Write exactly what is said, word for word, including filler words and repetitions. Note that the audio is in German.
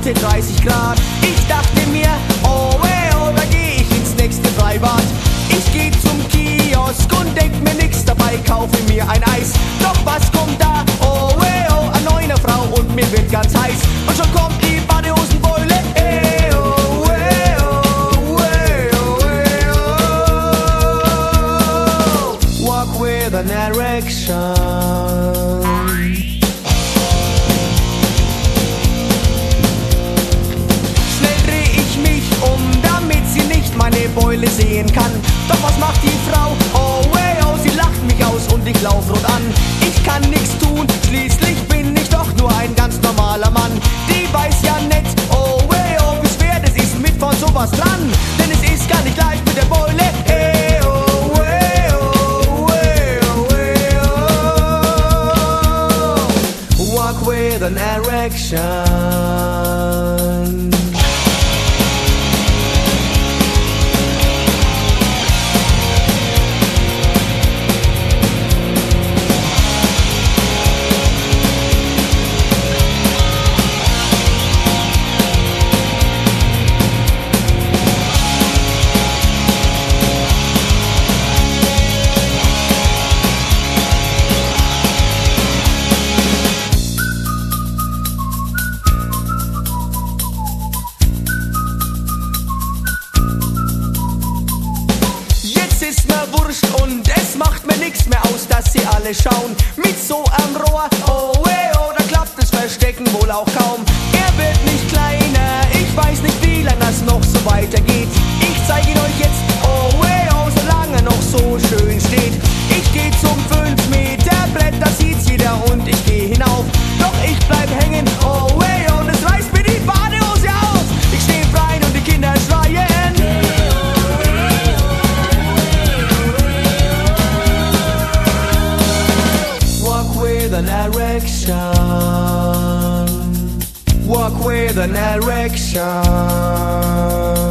hatte dreißig Grad. Ich dachte mir, oh, hey, oh, da geh ich ins nächste Freibad. Ich geh zum Kiosk und denk mir nix dabei, kaufe mir ein Eis. Doch was kommt da? Oh, hey, oh, eine neue Frau und mir wird ganz heiß. Und schon kommt die Badehosenbeule. Hey, oh, hey, oh, hey, oh, hey, oh. Walk with an erection. Meine Beule sehen kann. Doch was macht die Frau? Oh, hey, oh, sie lacht mich aus und ich lauf rot an. Ich kann nix tun, schließlich bin ich doch nur ein ganz normaler Mann. Die weiß ja nicht, oh, hey, oh, wie schwer das ist mit von sowas dran. Denn es ist gar nicht leicht mit der Beule. Hey, oh, hey, oh, hey, oh, hey, oh. Walk with an erection. Und es macht mir nix mehr aus, dass sie alle schauen. Mit so einem Rohr, oh, hey, oh, da klappt das Verstecken wohl auch kaum. Er wird nicht kleiner, ich weiß nicht, wie lange das noch so weitergeht. Ich zeige ihn euch jetzt, oh, hey, oh, solange er noch so schön steht. Ich geh zum fünf Meter Brett, da sieht's jeder und ich geh hinauf. Doch ich bleib hängen, oh, hey, oh, das reißt mir die Badehose aus. Ich steh frei und die Kinder schreien. An erection. Walk with an erection.